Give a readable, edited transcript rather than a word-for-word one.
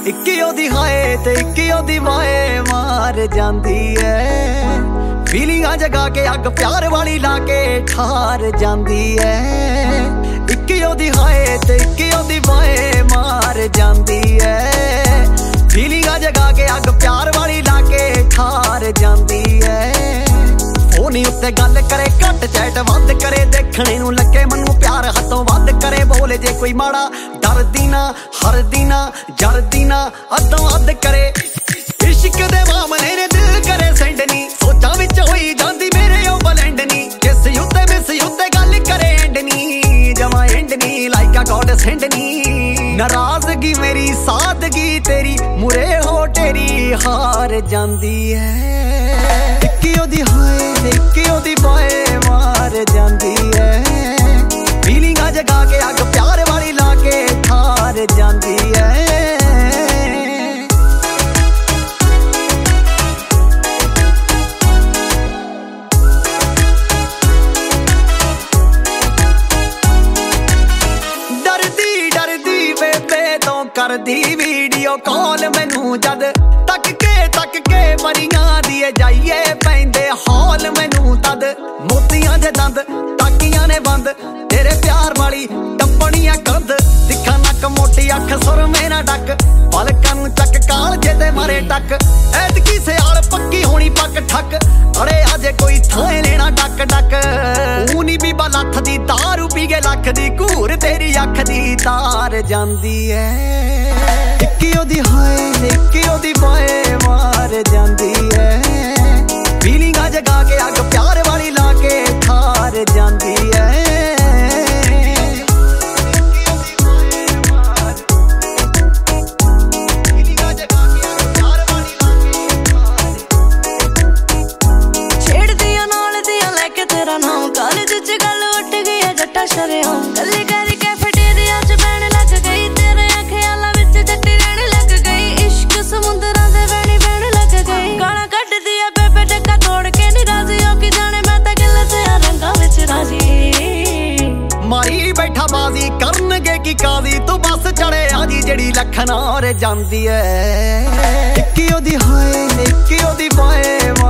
ਇੱਕੀ ਉਹਦੀ ਹਾਏ ਤੇ ਇੱਕੀ ਉਹਦੀ ਵਾਏ ਮਾਰ ਜਾਂਦੀ ਐ। ਫੀਲਿੰਗਾਂ ਜਗਾ ਕੇ ਅੱਗ ਪਿਆਰ ਵਾਲੀ ਲਾ ਕੇ ਠਾਰ ਜਾਂਦੀ ਐ। ਇੱਕੀ ਉਹਦੀ ਹਾਏ ਤੇ ਇੱਕੀ ਉਹਦੀ ਵਾਏ ਮਾਰ ਜਾਂਦੀ ਐ। ਫੀਲਿੰਗਾਂ ਜਗਾ ਕੇ ਅੱਗ ਪਿਆਰ ਵਾਲੀ ਲਾ ਕੇ ਠਾਰ ਜਾਂਦੀ ਐ। ਫੋਨ ਉੱਤੇ ਗੱਲ ਕਰੇ ਘੱਟ ਚੈਟ ਵੱਧ ਕਰੇ, ਦੇਖਣੇ ਨੂੰ ਲੱਗੇ ਮੈਨੂੰ ਪਿਆਰ ਹੱਥੋਂ ਵੱਧ ਕਰੇ। ਬੋਲੇ ਜੇ ਕੋਈ ਮਾੜਾ ਡਰਦੀ ਨਾ ਹਰਦੀ ਨਾ ਜਰਦੀ ਨਾ ਅੱਧੋਂ ਅੱਧ ਕਰੇ। ਇਸ਼ਕ ਦੇ ਮਾਮਲੇ ਨੇ ਦਿਲ ਕਰੇ ਸੈਂਡ ਨੀ, ਸੋਚਾਂ ਵਿੱਚ ਹੋਈ ਜਾਂਦੀ ਮੇਰੇ ਉਹ ਬਲੈਂਡ ਨੀ। ਕਿਸ ਉੱਤੇ ਮਿਸ ਉੱਤੇ ਗੱਲ ਕਰੇ ਐਂਡ ਨੀ, ਜਮਾ ਐਂਡ ਨੀ ਲਾਈਕ ਆ ਗੋਡ ਸੈਂਡ ਨੀ। ਨਾਰਾਜ਼ਗੀ ਮੇਰੀ ਸਾਦਗੀ ਤੇਰੀ ਮੁਰੇ ਹੋ ਟੇਰੀ ਹਾਰ ਜਾਂਦੀ ਐ। ਇੱਕੀ ਉਹਦੀ ਹਾਏ ਇੱਕੀ ਉਹਦੀ ਬਾਏ ਮਾਰ ਜਾਂਦੀ ਐ। ਫੀਲਿੰਗਾਂ ਜਗਾ ਕੇ ਅੱਗ ਪਿਆਰ ਵਾਲੀ ਲਾ ਕੇ ਠਾਰ ਜਾਂਦੀ ਐ। ਕਰਦੀ ਵੀਡੀਓ ਕਾਲ ਮੈਨੂੰ ਜਦ ਤੱਕ ਕੇ ਮਰੀਆਂ ਦੀ ਜਾਈਏ ਪੈਂਦੇ ਹੌਲ ਮੈਨੂੰ ਤਦ। ਮੋਤੀਆਂ ਦੇ ਦੰਦ ਤਾਕੀਆਂ ਨੇ ਬੰਦ ਤੇਰੇ ਪਿਆਰ ਵਾਲੀ ਟੱਪਣੀਆਂ ਕੰਧ। ਤਿੱਖਾ ਨੱਕ ਮੋਟੀ ਅੱਖ ਸੁਰਮੇ ਨਾ ਡੱਕ, ਪਲਕਾਂ ਨੂੰ ਚੱਕ ਕਾਲਜੇ ਤੇ ਮਾਰੇ ਟੱਕ। ਐਤਕੀ ਸਿਆਲ ਪੱਕੀ ਹੋਣੀ ਪੱਕ ਠੱਕ, ਅੜੇ ਅਜੇ ਕੋਈ ਥਾਂ ਲੈਣਾ ਡੱਕ ਡੱਕ। ਊ ਨੀ ਬੀਬਾ ਲੱਥ ਦੀ ਦਾਰੂ ਪੀ ਕੇ ਲੱਖ ਦੀ ਘੂਰ ਤੇਰੀ ਅੱਖ ਦੀ ਤਾਰ ਜਾਂਦੀ ਐ। ਇੱਕੀ ਉਹਦੀ ਹਾਏ ਇੱਕੀ ਉਹਦੀ ਬਾਏ ਮਾਰ ਜਾਂਦੀ ਐ। ਫੀਲਿੰਗਾਂ ਜਗਾ ਕੇ ਅੱਗ ਪਿਆਰ ਵਾਲੀ ਲਾ ਕੇ ਠਾਰ ਜਾਂਦੀ ਐ। ਛੇੜਦੀਆਂ ਨਾਲ ਦੀਆਂ ਲੈ ਕੇ ਤੇਰਾ ਨਾਮ, ਕਾਲਜ ਚ ਗੱਲ ਉੱਠ ਗਈ ਐ ਜੱਟਾ ਸ਼ਰਿਆਂ। ਗੱਲੀ ਕਰੀ ਕੈਫੇਟੇਰੀਆ ਚ ਬਹਿਣ ਲੱਗ ਗਈ, ਤੇਰੇ ਖਿਆਲਾਂ ਵਿੱਚ ਜੱਟੀ ਰਹਿਣ ਲੱਗ ਗਈ। ਇਸ਼ਕ ਸਮੁੰਦਰਾਂ ਦੇ ਵਹਿਣੀ ਬਹਿਣ ਲੱਗ ਗਈ। ਗਾਲਾਂ ਕੱਢਦੀ ਐ ਬੇਬੇ ਟੱਕਾ ਤੋੜ ਕੇ ਨੀ ਰਾਜ਼ੀ, ਉਹ ਕੀ ਜਾਣੇ ਮੈਂ ਤਾਂ ਗਿੱਲ ਤੇ ਰੰਗਾਂ ਵਿੱਚ ਰਾਜੀ। ਮਾਰੀ ਬੈਠਾ ਬਾਜ਼ੀ ਕਰਨਗੇ ਕੀ ਕਾਜ਼ੀ, ਤੂੰ ਬਸ ਚੜੇ ਆ ਜੀ ਜਿਹੜੀ ਲੱਖਣ ਔਰ ਜਾਂਦੀ ਐ। ਇੱਕੀ ਉਹਦੀ ਹਾਏ ਇੱਕੀ ਉਹਦੀ ਬਾਏ